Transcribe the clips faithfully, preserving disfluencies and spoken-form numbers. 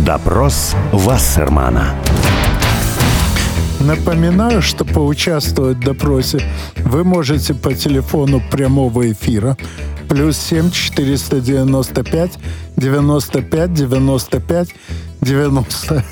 Допрос Вассермана. Напоминаю, что поучаствовать в допросе вы можете по телефону прямого эфира плюс семь четыреста девяносто пять девяносто пять девяносто пять девяносто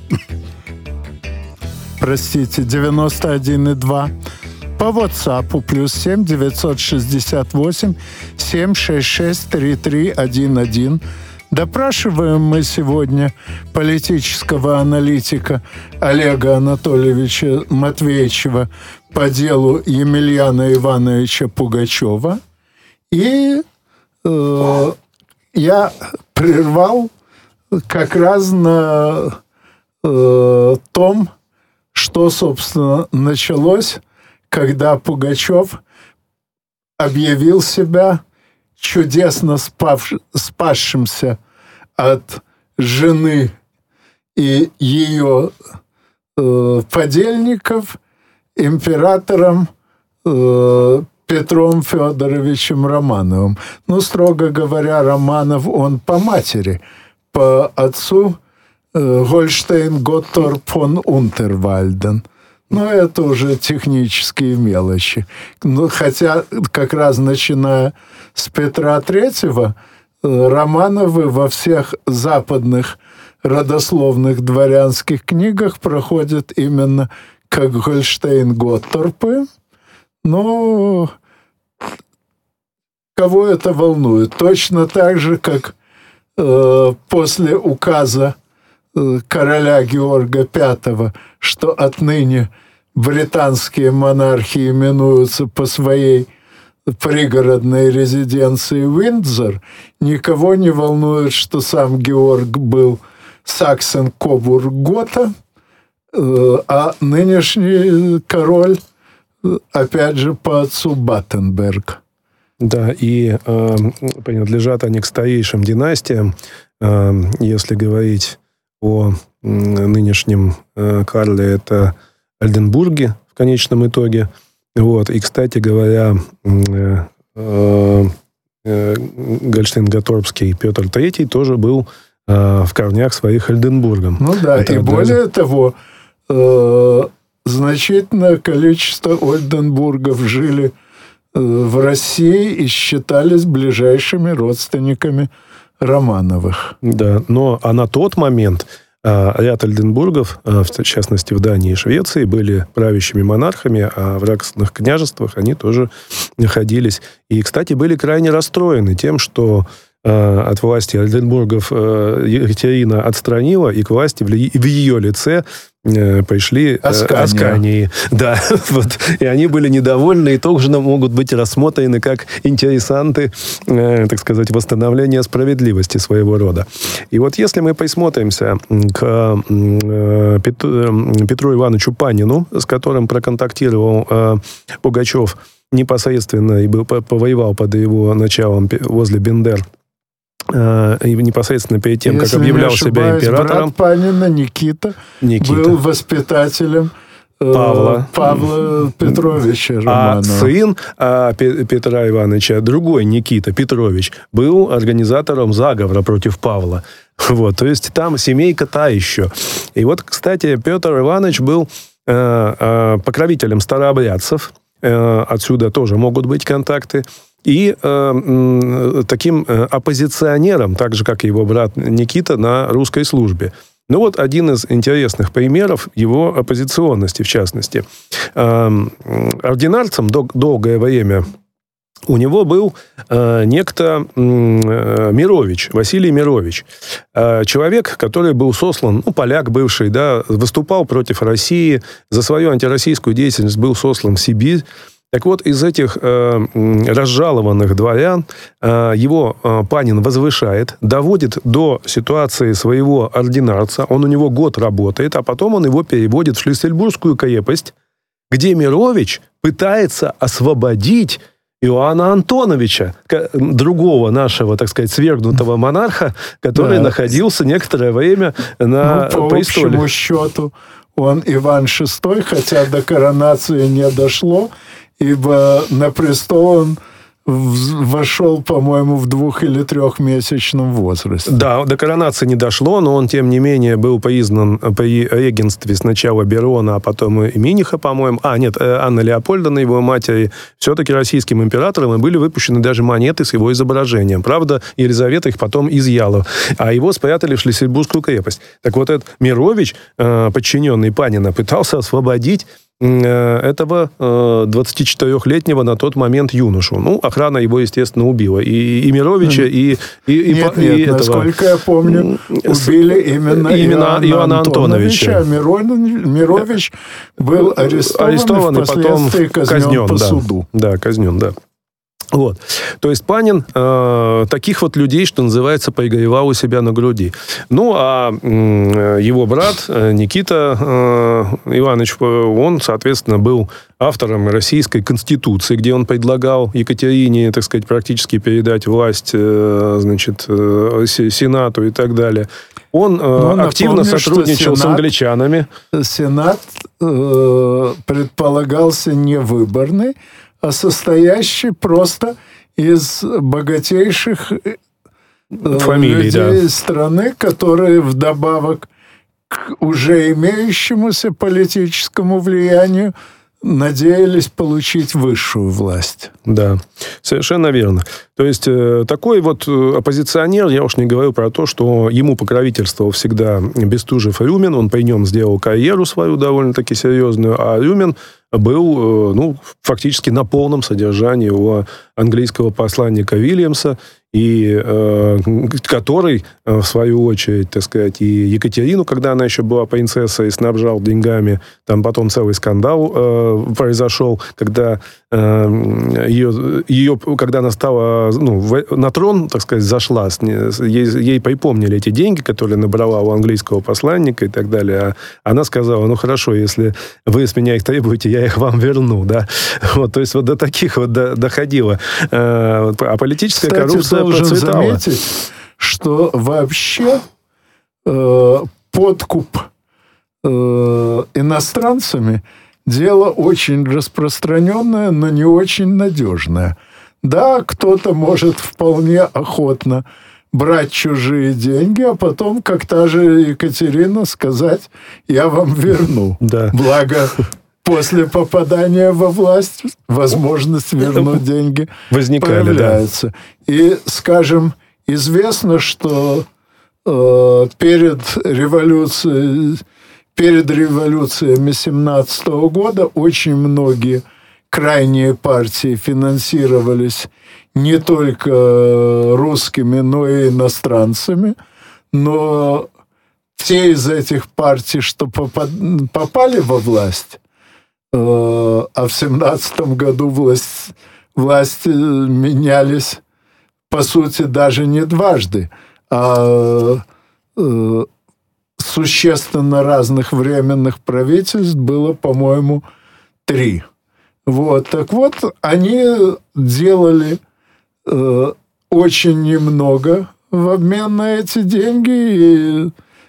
простите, девяносто один и два. По WhatsApp плюс семь девятьсот шестьдесят восемь семь шесть шесть три три один один. Допрашиваем мы сегодня политического аналитика Олега Анатольевича Матвеичева по делу Емельяна Ивановича Пугачева. И э, я прервал как раз на э, том, что, собственно, началось, когда Пугачев объявил себя чудесно спав, спасшимся от жены и ее э, подельников императором э, Петром Федоровичем Романовым. Ну, строго говоря, Романов он по матери, по отцу э, Гольштейн-Готтторп фон Унтервальден. Но это уже технические мелочи. Ну, хотя как раз начиная с Петра Третьего, Романовы во всех западных родословных дворянских книгах проходят именно как Гольштейн-Готторпы. Но кого это волнует? Точно так же, как э, после указа э, короля Георга Пятого, что отныне британские монархи именуются по своей пригородной резиденции Уиндзор, никого не волнует, что сам Георг был Саксен-Кобург-Готта, а нынешний король, опять же, по отцу Баттенберг. Да, и э, принадлежат они к старейшим династиям, э, если говорить о э, нынешнем э, Карле, это Ольденбурги в конечном итоге. Вот. И, кстати говоря, э, э, э, Гольштейн-Готторпский Петр Третий тоже был э, в корнях своих Ольденбургом. Ну да, это и даже... более того, э, значительное количество Ольденбургов жили э, в России и считались ближайшими родственниками Романовых. Да, но а на тот момент ряд Ольденбургов, в частности в Дании и Швеции, были правящими монархами, а в разных княжествах они тоже находились. И, кстати, были крайне расстроены тем, что от власти Ольденбургов Екатерина отстранила, и к власти в ее лице пришли Аскания. Аскании. Да, вот. И они были недовольны, и тоже могут быть рассмотрены как интересанты, так сказать, восстановления справедливости своего рода. И вот если мы присмотримся к Петру, Петру Ивановичу Панину, с которым проконтактировал Пугачев непосредственно и был, повоевал под его началом возле Бендер, и непосредственно перед тем, Если как объявлял не себя ошибаюсь, императором. Брат Панина, Никита, Никита, был воспитателем Павла, Павла Петровича Романова. А сын а, Петра Ивановича, другой Никита Петрович, был организатором заговора против Павла. Вот, то есть там семейка та еще. И вот, кстати, Петр Иванович был э, э, покровителем старообрядцев. Э, отсюда тоже могут быть контакты. И э, таким э, оппозиционером, так же, как и его брат Никита, на русской службе. Ну вот один из интересных примеров его оппозиционности, в частности. Э, ординарцем дол- долгое время у него был э, некто э, Мирович, Василий Мирович. Э, человек, который был сослан, ну, поляк бывший, да, выступал против России, за свою антироссийскую деятельность был сослан в Сибирь. Так вот, из этих э, разжалованных дворян э, его э, Панин возвышает, доводит до ситуации своего ординарца. Он у него год работает, а потом он его переводит в Шлиссельбургскую крепость, где Мирович пытается освободить Иоанна Антоновича, другого нашего, так сказать, свергнутого монарха, который да. находился некоторое время на ну, по престоле. По общему счету, он Иван шестой, хотя до коронации не дошло, ибо на престол он вошел, по-моему, в двух- или трехмесячном возрасте. Да, до коронации не дошло, но он, тем не менее, был поизгнан при регенстве сначала Берона, а потом и Миниха, по-моему. А, нет, Анны Леопольдовны, его матери, все-таки российским императором, и были выпущены даже монеты с его изображением. Правда, Елизавета их потом изъяла, а его спрятали в Шлиссельбургскую крепость. Так вот, этот Мирович, подчиненный Панина, пытался освободить этого двадцатичетырёхлетнего на тот момент юношу. Ну, охрана его, естественно, убила. И, и Мировича, и, и, нет, и, нет, и этого... насколько я помню, убили именно, именно Иоанна, Иоанна Антоновича. Антоновича. А Мирон, Мирович был арестован, арестован и впоследствии потом казнен, казнен по да. суду. Да, казнен, да. Вот. То есть Панин э, таких вот людей, что называется, пригревал у себя на груди. Ну, а э, его брат э, Никита э, Иванович, он, соответственно, был автором Российской Конституции, где он предлагал Екатерине, так сказать, практически передать власть, э, значит, э, Сенату и так далее. Он э, активно напомню, сотрудничал Сенат, с англичанами. Сенат э, предполагался не выборный, а состоящий просто из богатейших фамилий, людей да. страны, которые вдобавок к уже имеющемуся политическому влиянию надеялись получить высшую власть. Да, совершенно верно. То есть э, такой вот оппозиционер, я уж не говорю про то, что ему покровительствовал всегда Бестужев и Рюмин, он при нем сделал карьеру свою довольно-таки серьезную, а Рюмин был, э, ну, фактически на полном содержании у английского посланника Вильямса, и э, который, в свою очередь, так сказать, и Екатерину, когда она еще была принцессой, снабжал деньгами. Там потом целый скандал э, произошел, когда э, ее, ее, когда она стала, ну, в, на трон, так сказать, зашла, ей, ей припомнили эти деньги, которые набрала у английского посланника и так далее. А она сказала, ну, хорошо, если вы с меня их требуете, я их вам верну, да. Вот, то есть вот до таких вот до, доходило. Э, а политическая Кстати, коррупция должен процветала. заметить, что вообще э, подкуп э, иностранцами дело очень распространенное, но не очень надежное. Да, кто-то может вполне охотно брать чужие деньги, а потом, как та же Екатерина, сказать, я вам верну. Да. Благо, после попадания во власть возможность вернуть деньги возникали, появляется. Да. И, скажем, известно, что э, перед революцией, перед революциями семнадцатого года очень многие крайние партии финансировались не только русскими, но и иностранцами. Но те из этих партий, что попад- попали во власть, а в семнадцатом году власть, власти менялись, по сути, даже не дважды, а э, существенно разных временных правительств было, по-моему, три. Вот. Так вот, они делали э, очень немного в обмен на эти деньги, и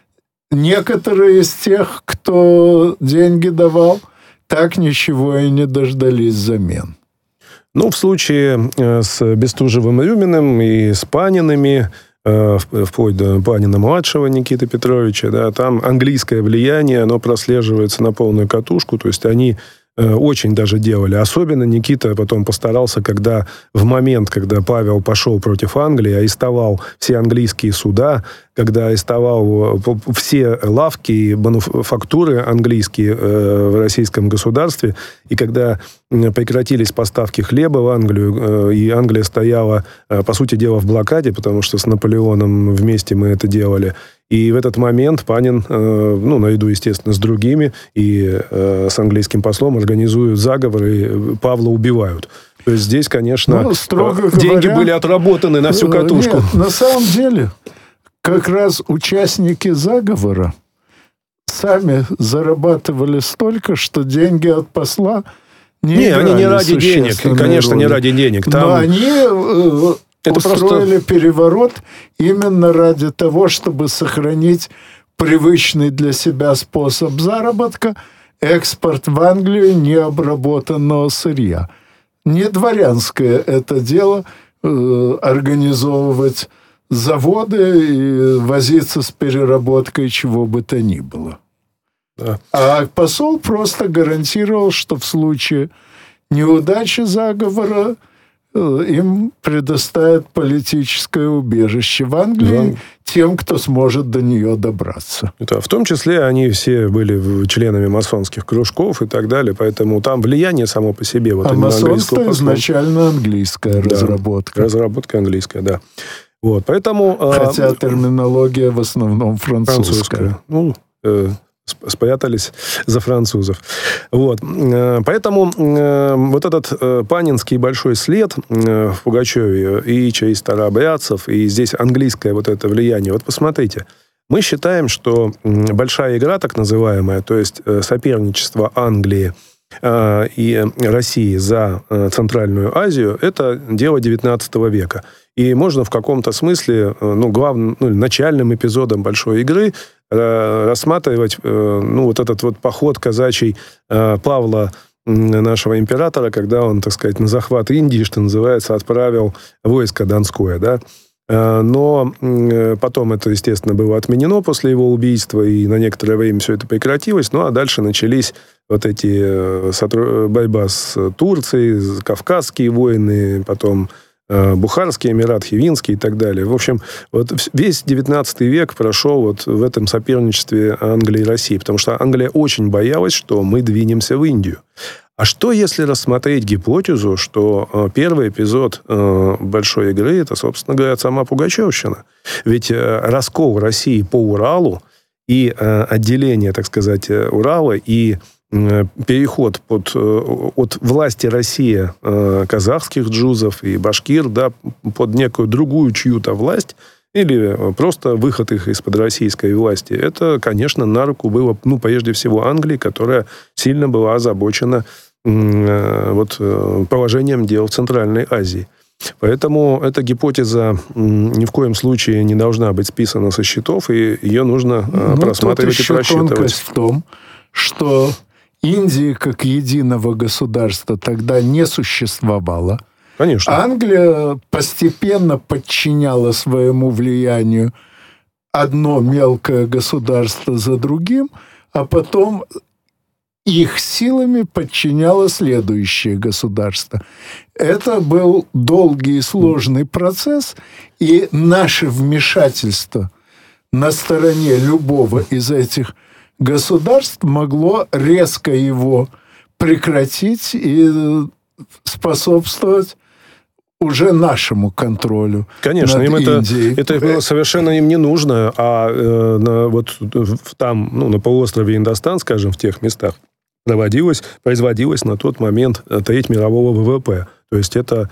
некоторые из тех, кто деньги давал, так ничего и не дождались взамен. Ну, в случае с Бестужевым и Рюминым и с Паниными, э, вплоть до Панина-младшего Никиты Петровича, да, там английское влияние, оно прослеживается на полную катушку, то есть они э, очень даже делали. Особенно Никита потом постарался, когда в момент, когда Павел пошел против Англии, арестовал все английские суда, когда арестовал все лавки и мануфактуры английские э, в российском государстве, и когда прекратились поставки хлеба в Англию, э, и Англия стояла, э, по сути дела, в блокаде, потому что с Наполеоном вместе мы это делали. И в этот момент Панин, э, ну, наряду, естественно, с другими, и э, с английским послом организуют заговор, и Павла убивают. То есть здесь, конечно, ну, строго деньги говоря, были отработаны на всю катушку. Нет, на самом деле, как раз участники заговора сами зарабатывали столько, что деньги от посла не Не, они не ради денег, конечно, роли. не ради денег. Там... Но они э, Это устроили просто... переворот именно ради того, чтобы сохранить привычный для себя способ заработка, экспорт в Англию необработанного сырья. не дворянское это дело э, организовывать заводы и возиться с переработкой чего бы то ни было. Да. А посол просто гарантировал, что в случае неудачи заговора им предоставят политическое убежище в Англии да. тем, кто сможет до нее добраться. Да, в том числе они все были членами масонских кружков и так далее, поэтому там влияние само по себе. Вот а масонство изначально английская да, разработка. Разработка английская, да. Вот, поэтому, хотя терминология в основном французская. французская. Ну, э, спрятались за французов. Вот. Поэтому вот этот панинский большой след в Пугачеве и через старообрядцев, и здесь английское вот это влияние. Вот посмотрите, мы считаем, что большая игра, так называемая, то есть соперничество Англии и России за Центральную Азию, это дело девятнадцатого века. И можно в каком-то смысле, ну, главным, ну, начальным эпизодом большой игры рассматривать, ну, вот этот вот поход казачий Павла, нашего императора, когда он, так сказать, на захват Индии, что называется, отправил войско Донское, да. Но потом это, естественно, было отменено после его убийства, и на некоторое время все это прекратилось. Ну, а дальше начались вот эти борьба с Турцией, Кавказские войны, потом Бухарский эмират, Хивинский и так далее. В общем, вот весь девятнадцатый век прошел вот в этом соперничестве Англии и России, потому что Англия очень боялась, что мы двинемся в Индию. А что, если рассмотреть гипотезу, что первый эпизод большой игры – это, собственно говоря, сама Пугачевщина? Ведь раскол России по Уралу и отделение, так сказать, Урала и переход под, от власти России казахских джузов и башкир, да, под некую другую чью-то власть, или просто выход их из-под российской власти, это, конечно, на руку было, ну, прежде всего, Англии, которая сильно была озабочена вот, положением дел в Центральной Азии. Поэтому эта гипотеза ни в коем случае не должна быть списана со счетов, и ее нужно ну, просматривать и просчитывать. Тонкость в том, что Индии как единого государства тогда не существовало. Конечно. Англия постепенно подчиняла своему влиянию одно мелкое государство за другим, а потом их силами подчиняло следующее государство. Это был долгий и сложный процесс, и наше вмешательство на стороне любого из этих государств могло резко его прекратить и способствовать уже нашему контролю. Конечно, над им это, Индией. это было совершенно им не нужно, а э, на, вот там, ну, на полуострове Индостан, скажем, в тех местах, проводилось, производилось на тот момент треть мирового ВВП. То есть это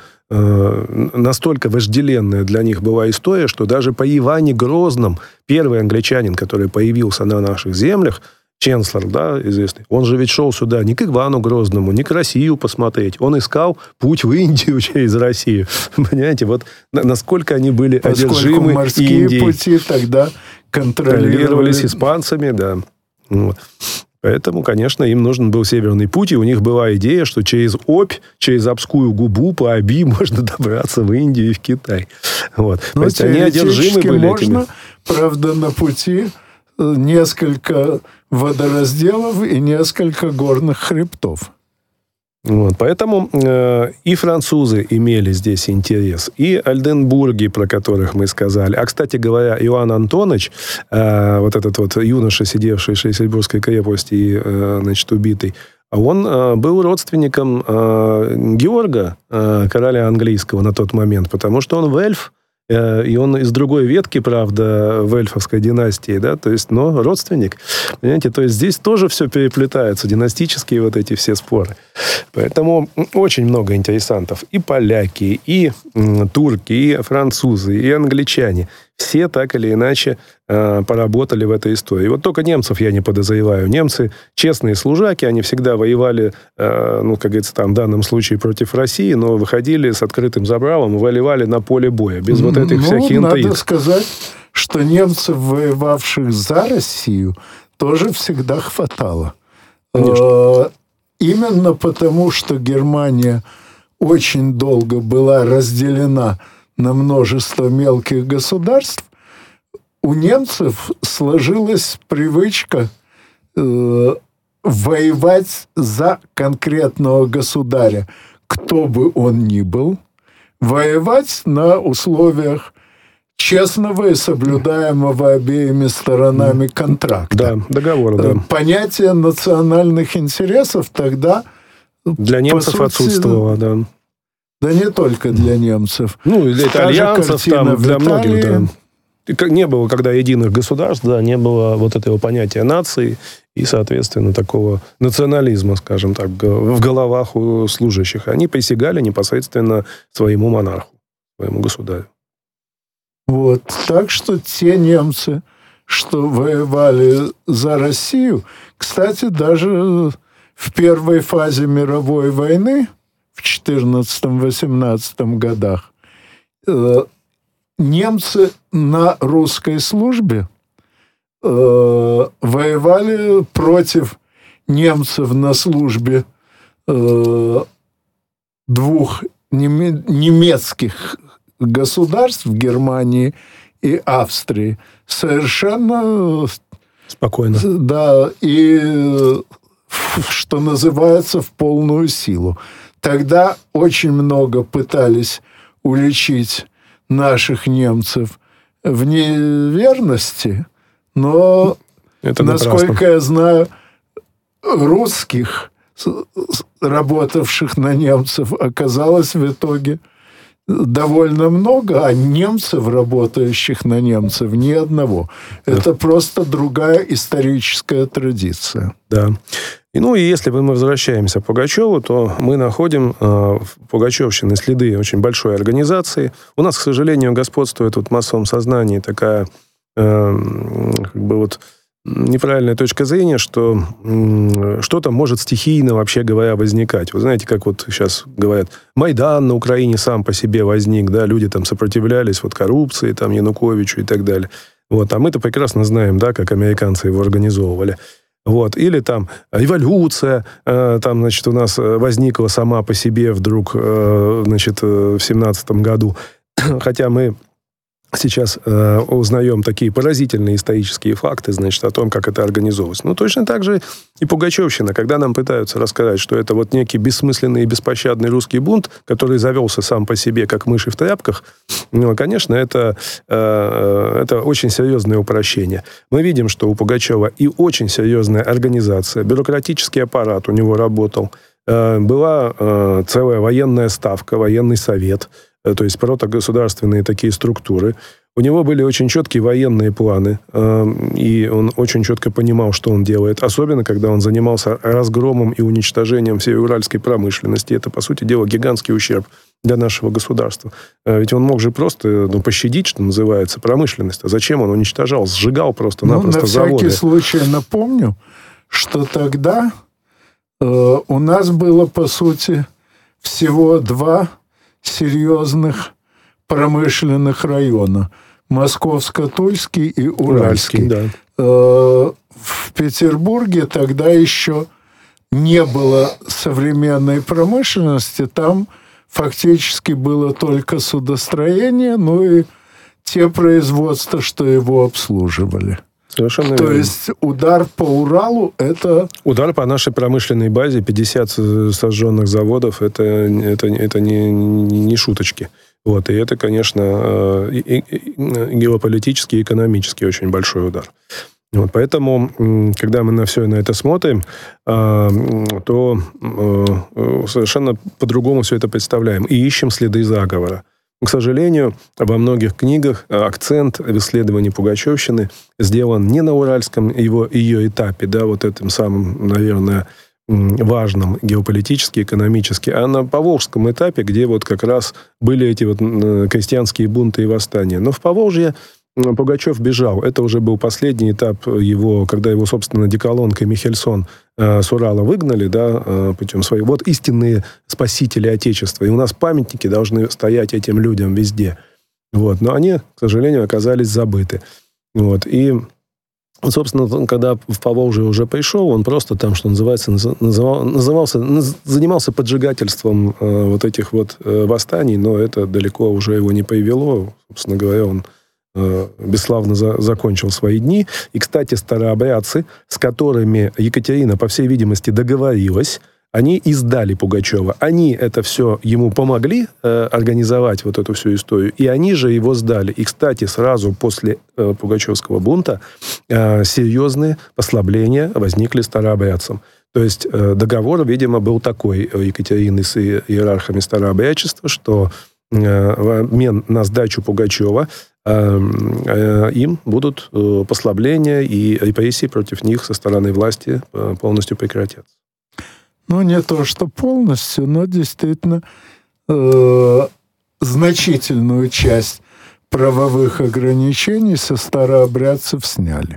э, настолько вожделенная для них была история, что даже по Иване Грозном, первый англичанин, который появился на наших землях, Ченслер, да, известный, он же ведь шел сюда не к Ивану Грозному, не к Россию посмотреть. Он искал путь в Индию через Россию. Понимаете, вот насколько они были Поскольку одержимы морские Индией. пути тогда контролировались испанцами, да. Вот. Поэтому, конечно, им нужен был Северный путь, и у них была идея, что через Обь, через Обскую губу по Оби можно добраться в Индию и в Китай. Вот. Но то есть они одержимы были можно, этими. Правда, на пути несколько водоразделов и несколько горных хребтов. Вот, поэтому э, и французы имели здесь интерес, и Ольденбурги, про которых мы сказали. А, кстати говоря, Иоанн Антонович, э, вот этот вот юноша, сидевший в Шлиссельбургской крепости и, э, значит, убитый, он э, был родственником э, Георга, э, короля английского на тот момент, потому что он вельф, и он из другой ветки, правда, вельфовской династии, да, то есть, но родственник. Понимаете, то есть здесь тоже все переплетается, династические вот эти все споры. Поэтому очень много интересантов. И поляки, и м, турки, и французы, и англичане. Все так или иначе э, поработали в этой истории. Вот только немцев я не подозреваю. Немцы честные служаки, они всегда воевали, э, ну, как говорится, там, в данном случае против России, но выходили с открытым забралом и воевали на поле боя, без вот этих ну, всяких интриг. Надо сказать, что немцев, воевавших за Россию, тоже всегда хватало. Э, именно потому, что Германия очень долго была разделена на множество мелких государств, у немцев сложилась привычка э, воевать за конкретного государя, кто бы он ни был, воевать на условиях честного и соблюдаемого обеими сторонами контракта. Да, договора, да. Понятие национальных интересов тогда... Для немцев сути, отсутствовало, да. Да не только для немцев. Ну, для итальянцев, там, для многих, да. Не было, когда единых государств, да, не было вот этого понятия нации и, соответственно, такого национализма, скажем так, в головах у служащих. Они присягали непосредственно своему монарху, своему государю. Вот. Так что те немцы, что воевали за Россию, кстати, даже в первой фазе мировой войны, в четырнадцатом-восемнадцатом годах, э, немцы на русской службе э, воевали против немцев на службе э, двух неме- немецких государств, Германии и Австрии, совершенно спокойно. Да, и, что называется, в полную силу. Тогда очень много пытались уличить наших немцев в неверности, но, это насколько я знаю, русских, работавших на немцев, оказалось в итоге довольно много, а немцев, работающих на немцев, ни одного. Это да. Просто другая историческая традиция. Да. И, ну, и если мы возвращаемся к Пугачеву, то мы находим э, в Пугачевщине следы очень большой организации. У нас, к сожалению, господствует вот в массовом сознании такая э, как бы вот неправильная точка зрения, что м, что-то может стихийно, вообще говоря, возникать. Вы знаете, как вот сейчас говорят, Майдан на Украине сам по себе возник, да, люди там сопротивлялись вот коррупции, там, Януковичу и так далее. Вот, а мы-то прекрасно знаем, да, как американцы его организовывали. Вот. Или там революция, э, там, значит, у нас возникла сама по себе вдруг, э, значит, в семнадцатом году. Хотя мы сейчас э, узнаем такие поразительные исторические факты, значит, о том, как это организовывалось. Ну, точно так же и Пугачевщина, когда нам пытаются рассказать, что это вот некий бессмысленный и беспощадный русский бунт, который завелся сам по себе, как мыши в тряпках, ну, конечно, это, э, это очень серьезное упрощение. Мы видим, что у Пугачева и очень серьезная организация, бюрократический аппарат у него работал, э, была э, целая военная ставка, военный совет, то есть протогосударственные такие структуры. У него были очень четкие военные планы, и он очень четко понимал, что он делает, особенно когда он занимался разгромом и уничтожением всей уральской промышленности. Это, по сути дела, гигантский ущерб для нашего государства. Ведь он мог же просто ну, пощадить, что называется, промышленность. А зачем он уничтожал? Сжигал просто-напросто ну, заводы. На всякий случай напомню, что тогда э, у нас было, по сути, всего два серьезных промышленных района. Московско-Тульский и Уральский. Уральский, да. В Петербурге тогда еще не было современной промышленности. Там фактически было только судостроение, ну и те производства, что его обслуживали. Совершенно То верно. есть удар по Уралу – это... Удар по нашей промышленной базе, пятьдесят сожженных заводов, это, это, это не, не шуточки. Вот, и это, конечно, и, и, и геополитический и экономический очень большой удар. Вот, поэтому, когда мы на все на это смотрим, то совершенно по-другому все это представляем и ищем следы заговора. К сожалению, во многих книгах акцент в исследовании Пугачевщины сделан не на уральском его, ее этапе, да, вот этом самом, наверное, важном геополитически, экономически, а на поволжском этапе, где вот как раз были эти вот крестьянские бунты и восстания. Но в Поволжье Пугачев бежал. Это уже был последний этап его, когда его, собственно, Деколонг и Михельсон э, с Урала выгнали, да, э, путем своих. Вот истинные спасители Отечества. И у нас памятники должны стоять этим людям везде. Вот. Но они, к сожалению, оказались забыты. Вот. И Собственно, когда в Поволжье уже пришел, он просто там, что называется, называл, назывался, занимался поджигательством э, вот этих вот э, восстаний, но это далеко уже его не привело. Собственно говоря, он э, бесславно за, закончил свои дни. И, кстати, старообрядцы, с которыми Екатерина, по всей видимости, договорилась, они издали Пугачева. Они это все ему помогли э, организовать, вот эту всю историю, и они же его сдали. И, кстати, сразу после э, Пугачевского бунта э, серьезные послабления возникли старообрядцам. То есть э, договор, видимо, был такой у Екатерины с иерархами старообрядчества, что э, в обмен на сдачу Пугачева э, э, им будут э, послабления, и репрессии против них со стороны власти э, полностью прекратятся. Ну, не то, что полностью, но действительно э, значительную часть правовых ограничений со старообрядцев сняли.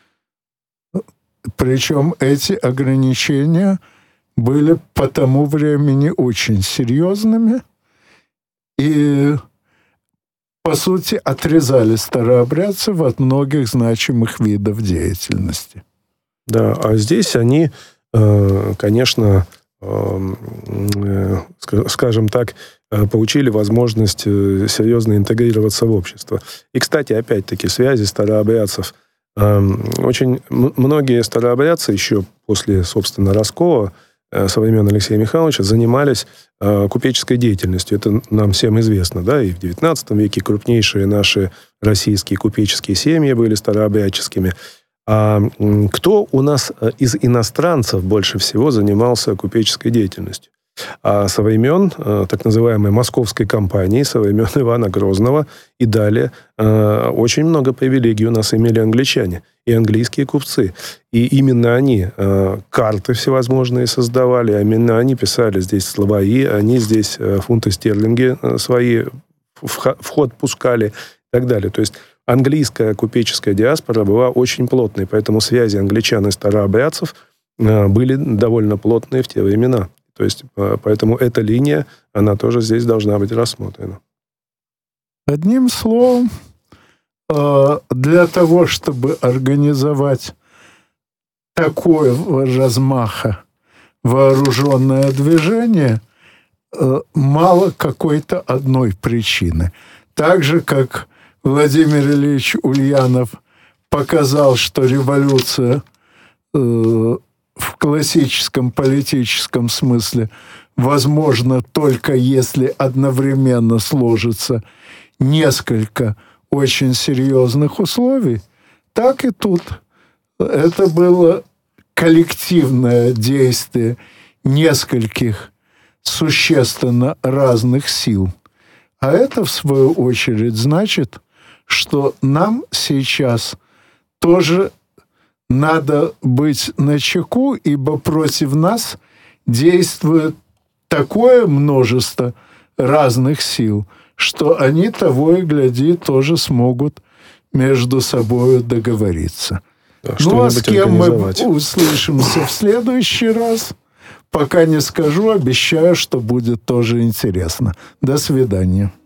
Причем эти ограничения были по тому времени очень серьезными и, по сути, отрезали старообрядцев от многих значимых видов деятельности. Да, а здесь они... конечно, скажем так, получили возможность серьезно интегрироваться в общество. И, кстати, опять-таки, связи старообрядцев. Очень многие старообрядцы еще после, собственно, раскола со времен Алексея Михайловича занимались купеческой деятельностью. Это нам всем известно, да, и в девятнадцатом веке крупнейшие наши российские купеческие семьи были старообрядческими. А кто у нас из иностранцев больше всего занимался купеческой деятельностью? А со времен так называемой Московской компании, со времен Ивана Грозного и далее очень много привилегий у нас имели англичане и английские купцы. И именно они карты всевозможные создавали, именно они писали здесь словари, они здесь фунты стерлинги свои в ход пускали и так далее. То есть английская купеческая диаспора была очень плотной, поэтому связи англичан и старообрядцев были довольно плотные в те времена. То есть, поэтому эта линия, она тоже здесь должна быть рассмотрена. Одним словом, для того, чтобы организовать такое размаха вооруженное движение, мало какой-то одной причины. Так же, как Владимир Ильич Ульянов показал, что революция э, в классическом политическом смысле возможна только если одновременно сложится несколько очень серьезных условий, так и тут. Это было коллективное действие нескольких существенно разных сил. А это, в свою очередь, значит, что нам сейчас тоже надо быть начеку, ибо против нас действует такое множество разных сил, что они, того и гляди, тоже смогут между собой договориться. Да, ну, а с кем мы услышимся в следующий раз, пока не скажу, обещаю, что будет тоже интересно. До свидания.